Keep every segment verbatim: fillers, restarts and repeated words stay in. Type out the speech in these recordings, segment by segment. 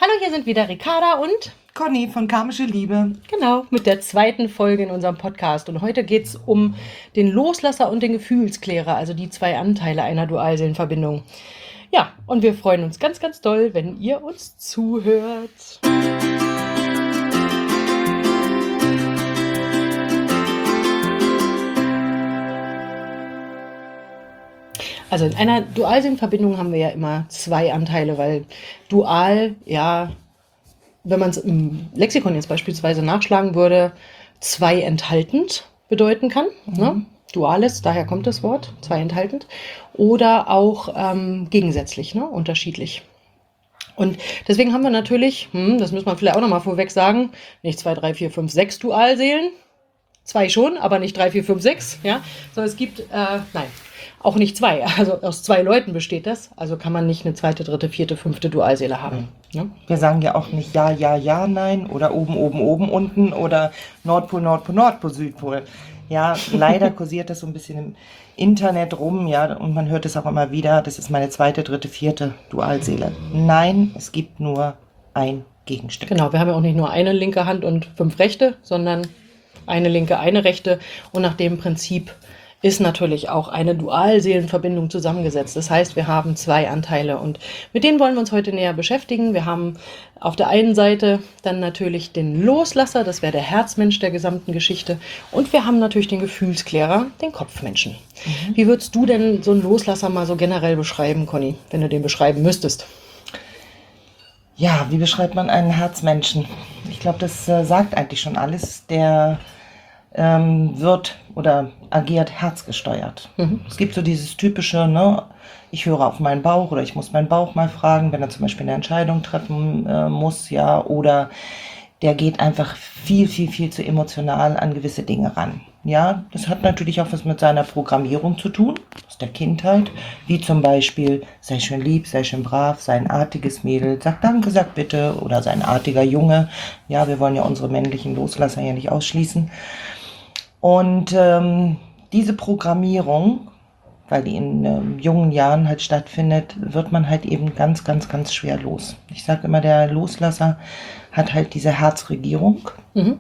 Hallo, hier sind wieder Ricarda und Conny von Karmische Liebe. Genau, mit der zweiten Folge in unserem Podcast. Und heute geht es um den Loslasser und den Gefühlsklärer, also die zwei Anteile einer Dualseelenverbindung. Ja, und wir freuen uns ganz, ganz doll, wenn ihr uns zuhört. Also in einer Dualseelenverbindung haben wir ja immer zwei Anteile, weil dual, ja, wenn man es im Lexikon jetzt beispielsweise nachschlagen würde, zwei enthaltend bedeuten kann. Mhm. Ne? Duales, daher kommt das Wort, zwei enthaltend. Oder auch ähm, gegensätzlich, ne? Unterschiedlich. Und deswegen haben wir natürlich, hm, das müssen wir vielleicht auch nochmal vorweg sagen, nicht zwei, drei, vier, fünf, sechs Dualseelen. Zwei schon, aber nicht drei, vier, fünf, sechs. Ja? Sondern es gibt, äh, nein, auch nicht zwei. Also aus zwei Leuten besteht das. Also kann man nicht eine zweite, dritte, vierte, fünfte Dualseele haben. Ja? Wir sagen ja auch nicht ja, ja, ja, nein oder oben, oben, oben, unten oder Nordpol, Nordpol, Nordpol, Südpol. Ja, leider kursiert das so ein bisschen im Internet rum, ja, und man hört es auch immer wieder, das ist meine zweite, dritte, vierte Dualseele. Nein, es gibt nur ein Gegenstück. Genau, wir haben ja auch nicht nur eine linke Hand und fünf rechte, sondern eine linke, eine rechte. Und nach dem Prinzip ist natürlich auch eine Dualseelenverbindung zusammengesetzt. Das heißt, wir haben zwei Anteile und mit denen wollen wir uns heute näher beschäftigen. Wir haben auf der einen Seite dann natürlich den Loslasser, das wäre der Herzmensch der gesamten Geschichte. Und wir haben natürlich den Gefühlsklärer, den Kopfmenschen. Mhm. Wie würdest du denn so einen Loslasser mal so generell beschreiben, Conny, wenn du den beschreiben müsstest? Ja, wie beschreibt man einen Herzmenschen? Ich glaube, das äh, sagt eigentlich schon alles. Der ähm, wird oder agiert herzgesteuert. Mhm. Es gibt so dieses typische, ne, ich höre auf meinen Bauch oder ich muss meinen Bauch mal fragen, wenn er zum Beispiel eine Entscheidung treffen äh, muss, ja, oder der geht einfach viel, viel, viel zu emotional an gewisse Dinge ran. Ja, das hat natürlich auch was mit seiner Programmierung zu tun, aus der Kindheit, wie zum Beispiel, sei schön lieb, sei schön brav, sei ein artiges Mädel, sag danke, sag bitte, oder sei ein artiger Junge. Ja, wir wollen ja unsere männlichen Loslasser ja nicht ausschließen. Und ähm, diese Programmierung, weil die in ähm, jungen Jahren halt stattfindet, wird man halt eben ganz, ganz, ganz schwer los. Ich sage immer, der Loslasser hat halt diese Herzregierung. Mhm.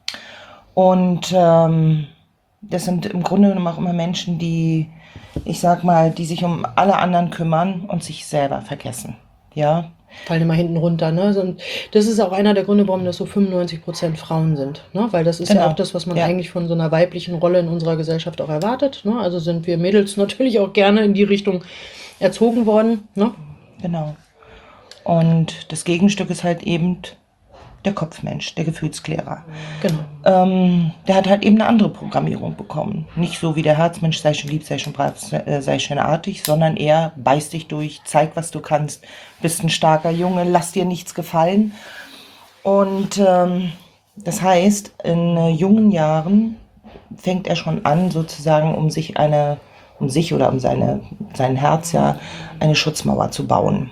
Und ähm, das sind im Grunde genommen auch immer Menschen, die, ich sag mal, die sich um alle anderen kümmern und sich selber vergessen. Ja. Fallen immer hinten runter. Ne? Und das ist auch einer der Gründe, warum das so fünfundneunzig Prozent Frauen sind. Ne? Weil das ist genau. ja auch das, was man ja. eigentlich von so einer weiblichen Rolle in unserer Gesellschaft auch erwartet. Ne? Also sind wir Mädels natürlich auch gerne in die Richtung erzogen worden. Ne? Genau. Und das Gegenstück ist halt eben der Kopfmensch, der Gefühlsklärer. Genau. Ähm, der hat halt eben eine andere Programmierung bekommen. Nicht so wie der Herzmensch, sei schon lieb, sei schon brav, sei schön artig, sondern eher beiß dich durch, zeig, was du kannst, bist ein starker Junge, lass dir nichts gefallen. Und ähm, das heißt, in äh, jungen Jahren fängt er schon an, sozusagen, um sich eine, um sich oder um seine, sein Herz ja, eine Schutzmauer zu bauen.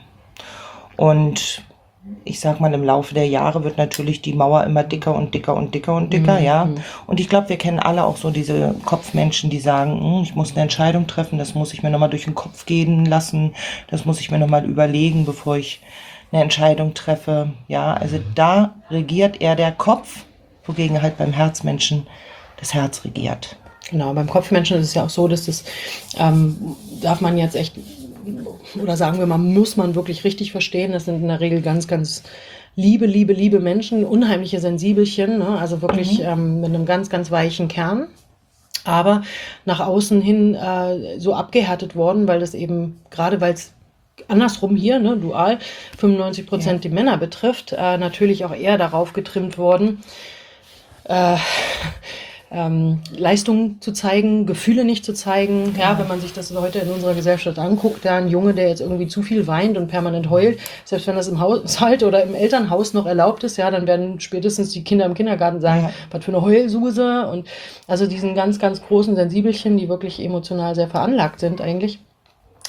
Und ich sag mal, im Laufe der Jahre wird natürlich die Mauer immer dicker und dicker und dicker und dicker, mhm. ja. Und ich glaube, wir kennen alle auch so diese Kopfmenschen, die sagen, ich muss eine Entscheidung treffen, das muss ich mir nochmal durch den Kopf gehen lassen, das muss ich mir nochmal überlegen, bevor ich eine Entscheidung treffe. Ja, also da regiert eher der Kopf, wogegen halt beim Herzmenschen das Herz regiert. Genau, beim Kopfmenschen ist es ja auch so, dass das, ähm, darf man jetzt echt, oder sagen wir mal, muss man wirklich richtig verstehen. Das sind in der Regel ganz, ganz liebe, liebe, liebe Menschen, unheimliche Sensibelchen, ne? Also wirklich mhm. ähm, mit einem ganz, ganz weichen Kern. Aber nach außen hin äh, so abgehärtet worden, weil das eben, gerade weil es andersrum hier, ne, dual, fünfundneunzig Prozent ja. die Männer betrifft, äh, natürlich auch eher darauf getrimmt worden, äh, Ähm, Leistungen zu zeigen, Gefühle nicht zu zeigen. Ja, wenn man sich das heute in unserer Gesellschaft anguckt, da ein Junge, der jetzt irgendwie zu viel weint und permanent heult, selbst wenn das im Haushalt oder im Elternhaus noch erlaubt ist, ja, dann werden spätestens die Kinder im Kindergarten sagen, ja. was für eine Heulsuse. Und also diesen ganz, ganz großen Sensibelchen, die wirklich emotional sehr veranlagt sind eigentlich.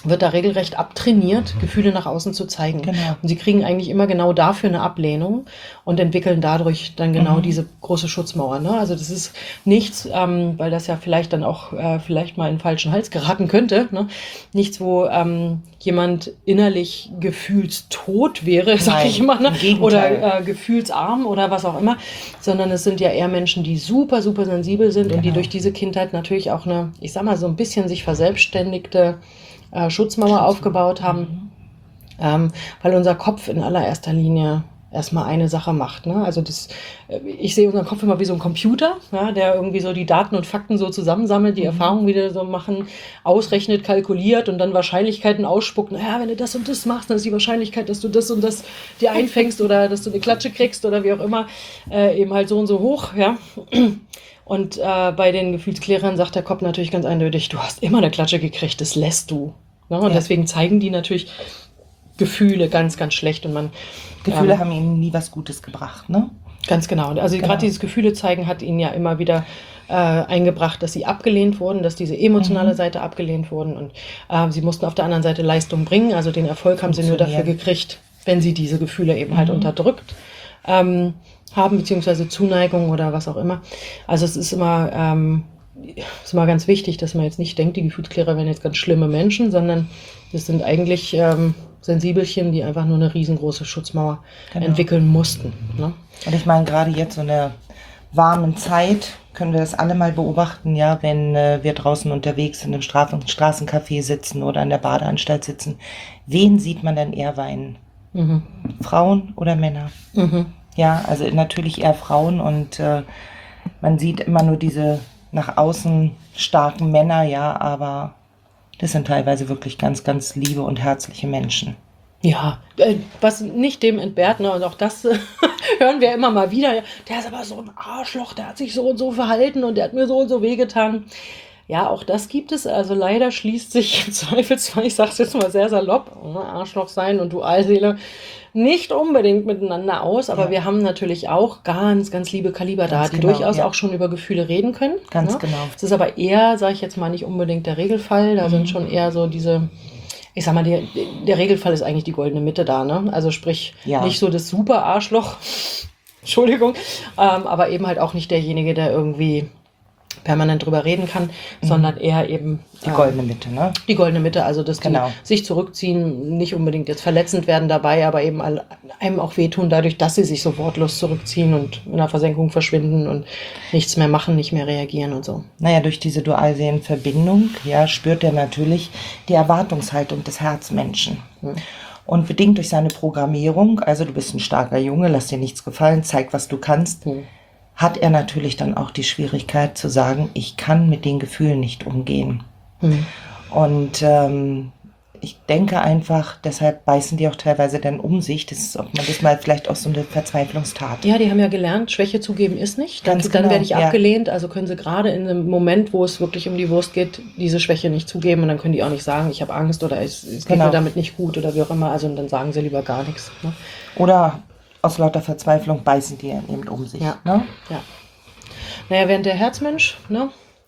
wird da regelrecht abtrainiert, Gefühle nach außen zu zeigen. Genau. Und sie kriegen eigentlich immer genau dafür eine Ablehnung und entwickeln dadurch dann genau Mhm. diese große Schutzmauer. Ne? Also das ist nichts, ähm, weil das ja vielleicht dann auch äh, vielleicht mal in den falschen Hals geraten könnte. Ne? Nichts, wo ähm, jemand innerlich gefühlstot wäre, sag Nein, ich immer, ne? im Gegenteil. Oder äh, gefühlsarm oder was auch immer, sondern es sind ja eher Menschen, die super, super sensibel sind und die Genau. durch diese Kindheit natürlich auch eine, ich sag mal, so ein bisschen sich verselbstständigte äh, Schutzmauer aufgebaut haben, ähm, weil unser Kopf in allererster Linie erstmal eine Sache macht. Ne? Also das, äh, ich sehe unseren Kopf immer wie so ein Computer, ja, der irgendwie so die Daten und Fakten so zusammensammelt, die Mhm. Erfahrungen wieder so machen, ausrechnet, kalkuliert und dann Wahrscheinlichkeiten ausspuckt. Naja, wenn du das und das machst, dann ist die Wahrscheinlichkeit, dass du das und das dir einfängst oder dass du eine Klatsche kriegst oder wie auch immer, äh, eben halt so und so hoch. Ja. Und äh, bei den Gefühlsklärern sagt der Kopf natürlich ganz eindeutig, du hast immer eine Klatsche gekriegt, das lässt du. Ne? Und Ja. deswegen zeigen die natürlich Gefühle ganz, ganz schlecht. Und man Gefühle ähm, haben ihnen nie was Gutes gebracht, ne? ganz genau. Also Genau. gerade dieses Gefühle zeigen hat ihnen ja immer wieder äh, eingebracht, dass sie abgelehnt wurden, dass diese emotionale Mhm. Seite abgelehnt wurden. Und äh, sie mussten auf der anderen Seite Leistung bringen. Also den Erfolg haben sie nur dafür Funktionieren. gekriegt, wenn sie diese Gefühle eben halt Mhm. unterdrückt ähm, haben, beziehungsweise Zuneigung oder was auch immer. Also es ist immer, ähm, ist immer ganz wichtig, dass man jetzt nicht denkt, die Gefühlsklärer wären jetzt ganz schlimme Menschen, sondern das sind eigentlich ähm, Sensibelchen, die einfach nur eine riesengroße Schutzmauer Genau. entwickeln mussten. Ne? Und ich meine, gerade jetzt so in der warmen Zeit können wir das alle mal beobachten, ja, wenn äh, wir draußen unterwegs sind, im Straßen Straßencafé sitzen oder in der Badeanstalt sitzen. Wen sieht man denn eher weinen? Mhm. Frauen oder Männer? Mhm. Ja, also natürlich eher Frauen und äh, man sieht immer nur diese nach außen starken Männer, ja, aber das sind teilweise wirklich ganz, ganz liebe und herzliche Menschen. Ja, äh, was nicht dem entbehrt, ne, und auch das äh, hören wir immer mal wieder, der ist aber so ein Arschloch, der hat sich so und so verhalten und der hat mir so und so wehgetan. Ja, auch das gibt es. Also leider schließt sich im Zweifelsfall, ich sag's jetzt mal sehr salopp, ne, Arschloch sein und Dualseele nicht unbedingt miteinander aus, aber Ja. wir haben natürlich auch ganz, ganz liebe Kaliber da, Ganz die genau, durchaus ja. auch schon über Gefühle reden können. Ganz ne? genau. Es ist aber eher, sage ich jetzt mal, nicht unbedingt der Regelfall. Da Mhm. sind schon eher so diese, ich sag mal, die, der Regelfall ist eigentlich die goldene Mitte da, ne? Also sprich, Ja. nicht so das super Arschloch, Entschuldigung, ähm, aber eben halt auch nicht derjenige, der irgendwie permanent drüber reden kann, sondern eher eben Die ähm, goldene Mitte, ne? die goldene Mitte, also dass Genau. die sich zurückziehen, nicht unbedingt jetzt verletzend werden dabei, aber eben all- einem auch wehtun dadurch, dass sie sich so wortlos zurückziehen und in der Versenkung verschwinden und nichts mehr machen, nicht mehr reagieren und so. Naja, durch diese Dualseelenverbindung, ja, spürt er natürlich die Erwartungshaltung des Herzmenschen. Hm. Und bedingt durch seine Programmierung, also du bist ein starker Junge, lass dir nichts gefallen, zeig, was du kannst, Hm. hat er natürlich dann auch die Schwierigkeit zu sagen, ich kann mit den Gefühlen nicht umgehen. Hm. Und ähm, ich denke einfach, deshalb beißen die auch teilweise dann um sich. Das ist, ob man das mal vielleicht auch so eine Verzweiflungstat. Ja, die haben ja gelernt, Schwäche zugeben ist nicht. Dann, Ganz dann genau, werde ich ja. abgelehnt. Also können sie gerade in einem Moment, wo es wirklich um die Wurst geht, diese Schwäche nicht zugeben. Und dann können die auch nicht sagen, ich habe Angst oder es, es geht Genau. mir damit nicht gut oder wie auch immer. Also und dann sagen sie lieber gar nichts. Ne? Oder aus lauter Verzweiflung beißen die eben um sich. Ja. Ne? Ja. Naja, während der Herzmensch, ne?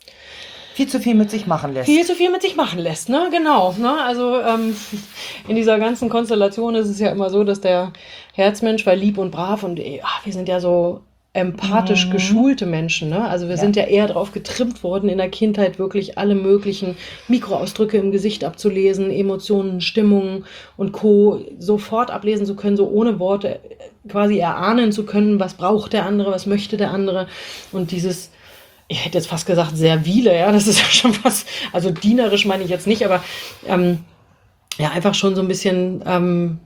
Viel zu viel mit sich machen lässt. viel zu viel mit sich machen lässt, ne? Genau. Ne? Also ähm, in dieser ganzen Konstellation ist es ja immer so, dass der Herzmensch war lieb und brav und eh, ach, wir sind ja so empathisch Mhm. geschulte Menschen. Ne? Also wir Ja. sind ja eher darauf getrimmt worden, in der Kindheit wirklich alle möglichen Mikroausdrücke im Gesicht abzulesen, Emotionen, Stimmungen und Co. sofort ablesen zu können, so ohne Worte quasi erahnen zu können, was braucht der andere, was möchte der andere. Und dieses, ich hätte jetzt fast gesagt, servile, ja, das ist ja schon fast, also dienerisch meine ich jetzt nicht, aber ähm, ja, einfach schon so ein bisschen, ähm,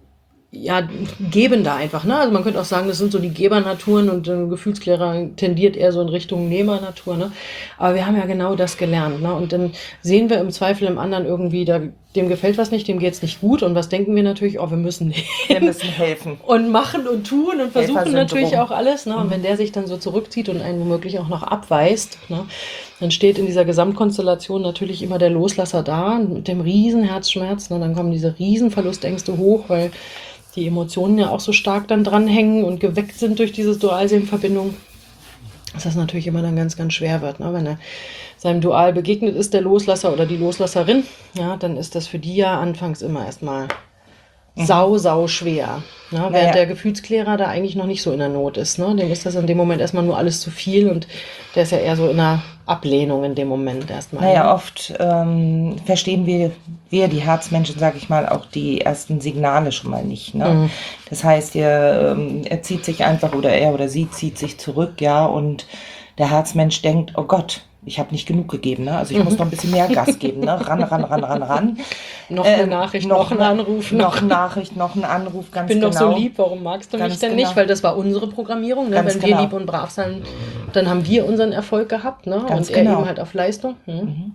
ja, gebender einfach, ne? Also man könnte auch sagen, das sind so die Gebernaturen und ein Gefühlsklärer tendiert eher so in Richtung Nehmernatur, ne? Aber wir haben ja genau das gelernt, ne? Und dann sehen wir im Zweifel im anderen irgendwie, da, dem gefällt was nicht, dem geht's nicht gut und was denken wir natürlich, oh, wir müssen Wir müssen helfen. und machen und tun und versuchen Helfersyndrom. natürlich auch alles. Ne? Und wenn der sich dann so zurückzieht und einen womöglich auch noch abweist, ne? Dann steht in dieser Gesamtkonstellation natürlich immer der Loslasser da mit dem riesen Herzschmerz. Ne? Dann kommen diese riesen Verlustängste hoch, weil die Emotionen ja auch so stark dann dranhängen und geweckt sind durch diese Dualseelenverbindung. dass das natürlich immer dann ganz, ganz schwer wird. Ne? Wenn er seinem Dual begegnet ist, der Loslasser oder die Loslasserin, ja, dann ist das für die ja anfangs immer erstmal mhm. sau, sau schwer. Ne? Während naja. der Gefühlsklärer da eigentlich noch nicht so in der Not ist. Ne? Dem ist das in dem Moment erstmal nur alles zu viel und der ist ja eher so in einer Ablehnung in dem Moment erstmal. Naja, ne? oft ähm, verstehen wir, wir, die Herzmenschen, sage ich mal, auch die ersten Signale schon mal nicht. Ne? Mhm. Das heißt, er, ähm, er zieht sich einfach oder er oder sie zieht sich zurück, ja, und der Herzmensch denkt, oh Gott, ich habe nicht genug gegeben, ne? Also ich mhm. muss noch ein bisschen mehr Gas geben, ne? Ran, ran, ran, ran, ran. Noch eine ähm, Nachricht, noch, noch ein Anruf. Noch eine Nachricht, noch ein Anruf, ganz bin genau. Ich bin doch so lieb, warum magst du ganz mich denn genau. nicht? Weil das war unsere Programmierung. Ne? Wenn genau. wir lieb und brav sind, dann haben wir unseren Erfolg gehabt. Ne? Ganz und er genau. eben halt auf Leistung. Hm. Mhm.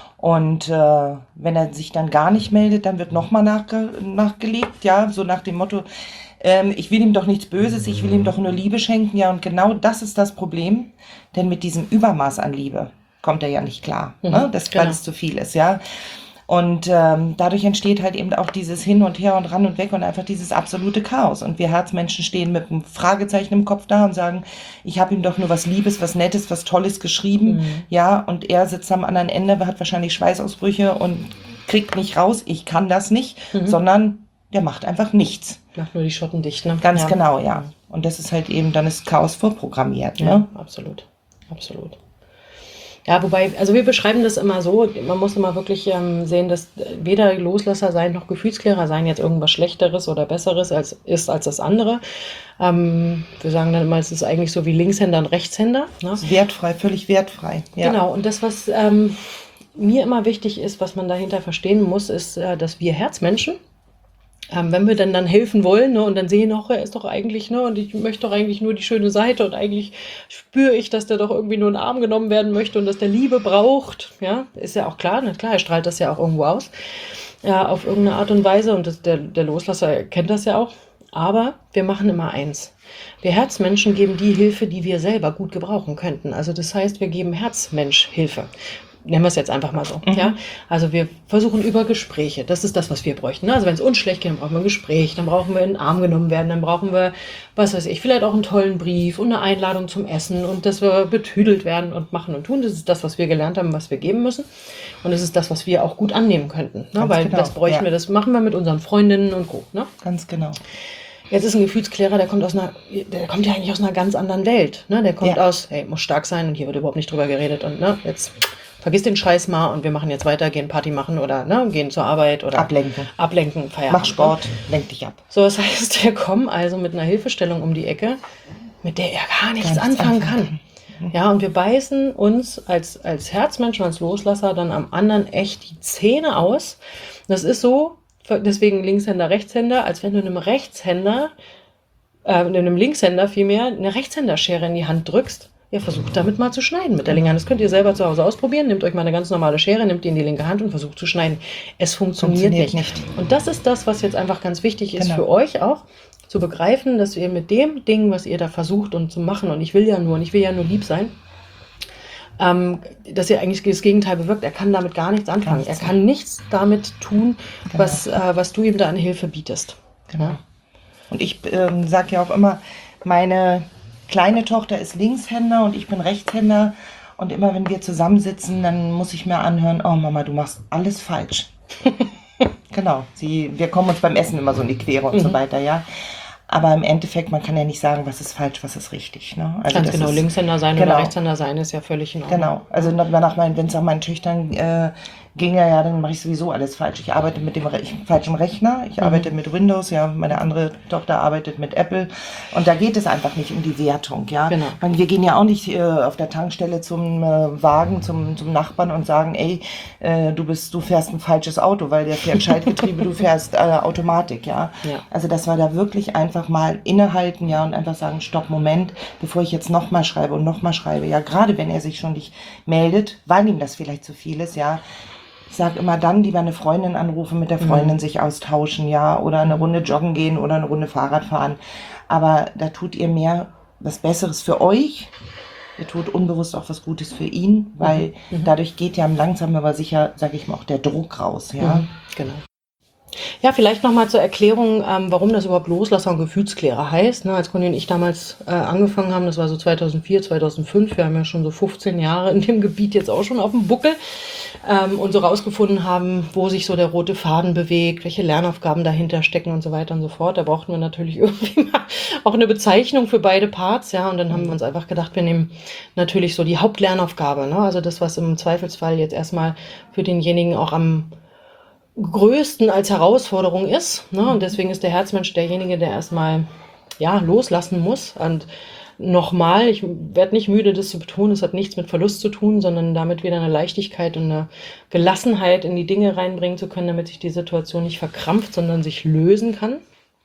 Und äh, wenn er sich dann gar nicht meldet, dann wird nochmal nachge nachgelegt, ja, so nach dem Motto, ähm, ich will ihm doch nichts Böses, ich will ihm doch nur Liebe schenken, ja, und genau das ist das Problem, denn mit diesem Übermaß an Liebe kommt er ja nicht klar, mhm, ne? Das, genau. Weil es zu viel ist, ja. Und ähm, dadurch entsteht halt eben auch dieses Hin und Her und ran und weg und einfach dieses absolute Chaos. Und wir Herzmenschen stehen mit einem Fragezeichen im Kopf da und sagen, ich habe ihm doch nur was Liebes, was Nettes, was Tolles geschrieben, mhm. ja, und er sitzt am anderen Ende, hat wahrscheinlich Schweißausbrüche und kriegt nicht raus, ich kann das nicht, mhm. sondern der macht einfach nichts. Macht nur die Schotten dicht, ne? Ganz ja. genau, ja. Und das ist halt eben, dann ist Chaos vorprogrammiert, ja, ne? Absolut, absolut. Ja, wobei, also wir beschreiben das immer so, man muss immer wirklich ähm, sehen, dass weder Loslasser sein noch Gefühlsklärer sein jetzt irgendwas Schlechteres oder Besseres als, ist als das andere. Ähm, wir sagen dann immer, es ist eigentlich so wie Linkshänder und Rechtshänder. Ne? Das ist wertfrei, völlig wertfrei. Ja. Genau, und das, was ähm, mir immer wichtig ist, was man dahinter verstehen muss, ist, äh, dass wir Herzmenschen, Ähm, wenn wir dann dann helfen wollen, ne, und dann sehen, auch er ist doch eigentlich, ne, und ich möchte doch eigentlich nur die schöne Seite und eigentlich spüre ich, dass der doch irgendwie nur in den Arm genommen werden möchte und dass der Liebe braucht, ja, ist ja auch klar, ne, klar, er strahlt das ja auch irgendwo aus, ja, auf irgendeine Art und Weise und das, der, der Loslasser kennt das ja auch, aber wir machen immer eins. Wir Herzmenschen geben die Hilfe, die wir selber gut gebrauchen könnten, also das heißt, wir geben Herzmensch Hilfe. Nehmen wir es jetzt einfach mal so. Mhm. Ja? Also wir versuchen über Gespräche, das ist das, was wir bräuchten. Also wenn es uns schlecht geht, dann brauchen wir ein Gespräch, dann brauchen wir in den Arm genommen werden, dann brauchen wir, was weiß ich, vielleicht auch einen tollen Brief und eine Einladung zum Essen und dass wir betüdelt werden und machen und tun. Das ist das, was wir gelernt haben, was wir geben müssen. Und das ist das, was wir auch gut annehmen könnten. Ne? Weil genau. das bräuchten ja. wir, das machen wir mit unseren Freundinnen und Co. Ne? Ganz genau. Jetzt ist ein Gefühlsklärer, der kommt aus einer, der kommt ja eigentlich aus einer ganz anderen Welt. Ne? Der kommt ja. aus, hey, muss stark sein und hier wird überhaupt nicht drüber geredet und ne, jetzt vergiss den Scheiß mal und wir machen jetzt weiter, gehen Party machen oder ne, gehen zur Arbeit oder ablenken. Ablenken, Feierabend. Mach Sport, lenk dich ab. So, das heißt, wir kommen also mit einer Hilfestellung um die Ecke, mit der er gar nichts Ganz anfangen kann. kann. Ja, und wir beißen uns als, als Herzmenschen, als Loslasser dann am anderen echt die Zähne aus. Das ist so, deswegen Linkshänder, Rechtshänder, als wenn du einem Rechtshänder, äh, einem Linkshänder vielmehr, eine Rechtshänderschere in die Hand drückst. Ja, versucht damit mal zu schneiden mit der linken Hand. Das könnt ihr selber zu Hause ausprobieren. Nehmt euch mal eine ganz normale Schere, nehmt die in die linke Hand und versucht zu schneiden. Es funktioniert, funktioniert nicht. nicht. Und das ist das, was jetzt einfach ganz wichtig ist genau. für euch auch, zu begreifen, dass ihr mit dem Ding, was ihr da versucht und zu machen, und ich will ja nur, und ich will ja nur lieb sein, ähm, dass ihr eigentlich das Gegenteil bewirkt. Er kann damit gar nichts anfangen. Er kann nichts damit tun, genau. was, äh, was du ihm da an Hilfe bietest. Genau. Ja? Und ich ähm, sage ja auch immer, meine kleine Tochter ist Linkshänder und ich bin Rechtshänder. Und immer wenn wir zusammensitzen, dann muss ich mir anhören, oh Mama, du machst alles falsch. Genau, sie, wir kommen uns beim Essen immer so in die Quere und mhm. so weiter, ja. Aber im Endeffekt, man kann ja nicht sagen, was ist falsch, was ist richtig. Ne? Also Ganz genau, ist, Linkshänder sein genau. oder Rechtshänder sein ist ja völlig in Ordnung. Genau, also nach meinen, wenn es nach meinen Töchtern äh, ging, ja, ja, dann mache ich sowieso alles falsch. Ich arbeite mit dem Re falschen Rechner, ich mhm. arbeite mit Windows, ja, meine andere Tochter arbeitet mit Apple und da geht es einfach nicht um die Wertung, ja. Genau. Weil wir gehen ja auch nicht äh, auf der Tankstelle zum äh, Wagen, zum, zum Nachbarn und sagen, ey, äh, du bist, du fährst ein falsches Auto, weil der fährt Schaltgetriebe, du fährst äh, Automatik, ja? ja. Also das war da wirklich einfach mal innehalten, ja, und einfach sagen, stopp, Moment, bevor ich jetzt nochmal schreibe und nochmal schreibe, ja, gerade wenn er sich schon nicht meldet, weil ihm das vielleicht zu viel ist, ja. Ich sage immer dann lieber eine Freundin anrufen, mit der Freundin mhm. sich austauschen, ja, oder eine Runde joggen gehen oder eine Runde Fahrrad fahren. Aber da tut ihr mehr was Besseres für euch. Ihr tut unbewusst auch was Gutes für ihn, weil mhm. dadurch geht ja langsam aber sicher, sage ich mal, auch der Druck raus, ja. Mhm. Genau. Ja, vielleicht nochmal zur Erklärung, ähm, warum das überhaupt Loslasser und Gefühlsklärer heißt. Ne, als Conny und ich damals äh, angefangen haben, das war so zweitausendvier, zweitausendfünf, wir haben ja schon so fünfzehn Jahre in dem Gebiet jetzt auch schon auf dem Buckel ähm, und so rausgefunden haben, wo sich so der rote Faden bewegt, welche Lernaufgaben dahinter stecken und so weiter und so fort. Da brauchten wir natürlich irgendwie mal auch eine Bezeichnung für beide Parts, ja, und dann haben wir uns einfach gedacht, wir nehmen natürlich so die Hauptlernaufgabe, ne, also das, was im Zweifelsfall jetzt erstmal für denjenigen auch am größten als Herausforderung ist. Ne? Und deswegen ist der Herzmensch derjenige, der erstmal ja, loslassen muss. Und nochmal, ich werde nicht müde, das zu betonen, es hat nichts mit Verlust zu tun, sondern damit wieder eine Leichtigkeit und eine Gelassenheit in die Dinge reinbringen zu können, damit sich die Situation nicht verkrampft, sondern sich lösen kann.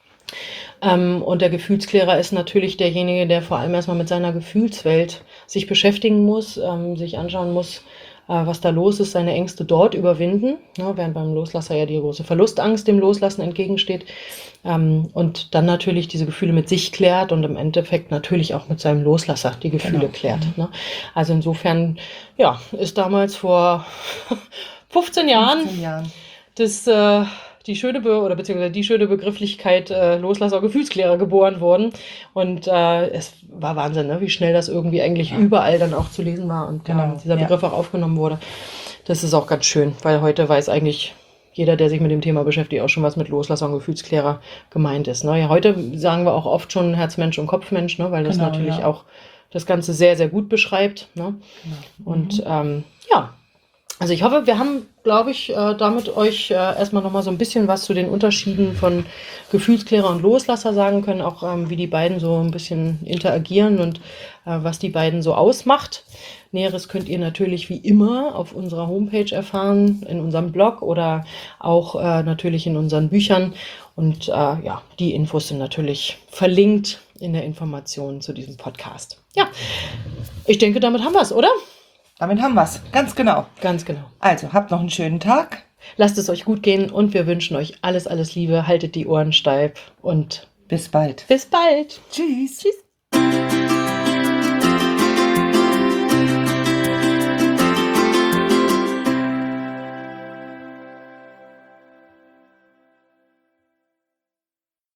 Ähm, und der Gefühlsklärer ist natürlich derjenige, der vor allem erstmal mit seiner Gefühlswelt sich beschäftigen muss, ähm, sich anschauen muss, was da los ist, seine Ängste dort überwinden, ja, während beim Loslasser ja die große Verlustangst dem Loslassen entgegensteht, ähm, und dann natürlich diese Gefühle mit sich klärt und im Endeffekt natürlich auch mit seinem Loslasser die Gefühle genau. klärt. Ne? Also insofern, ja, ist damals vor fünfzehn Jahren, fünfzehn Jahren. das äh, die schöne Be oder beziehungsweise die schöne Begrifflichkeit äh, Loslasser Gefühlsklärer geboren worden. Und äh, es war Wahnsinn, ne? Wie schnell das irgendwie eigentlich ja. überall dann auch zu lesen war und genau. äh, dieser Begriff ja. auch aufgenommen wurde. Das ist auch ganz schön, weil heute weiß eigentlich jeder, der sich mit dem Thema beschäftigt, auch schon, was mit Loslasser und Gefühlsklärer gemeint ist. Ne? Ja, heute sagen wir auch oft schon Herzmensch und Kopfmensch, ne? Weil das genau, natürlich ja. auch das Ganze sehr, sehr gut beschreibt. Ne? Genau. Und mhm. ähm, ja, also ich hoffe, wir haben, glaube ich, äh, damit euch äh, erstmal nochmal so ein bisschen was zu den Unterschieden von Gefühlsklärer und Loslasser sagen können, auch ähm, wie die beiden so ein bisschen interagieren und äh, was die beiden so ausmacht. Näheres könnt ihr natürlich wie immer auf unserer Homepage erfahren, in unserem Blog oder auch äh, natürlich in unseren Büchern. Und äh, ja, die Infos sind natürlich verlinkt in der Information zu diesem Podcast. Ja, ich denke, damit haben wir es, oder? Damit haben wir es, ganz genau. Ganz genau. Also, habt noch einen schönen Tag. Lasst es euch gut gehen und wir wünschen euch alles, alles Liebe. Haltet die Ohren steif und bis bald. Bis bald. Tschüss. Tschüss.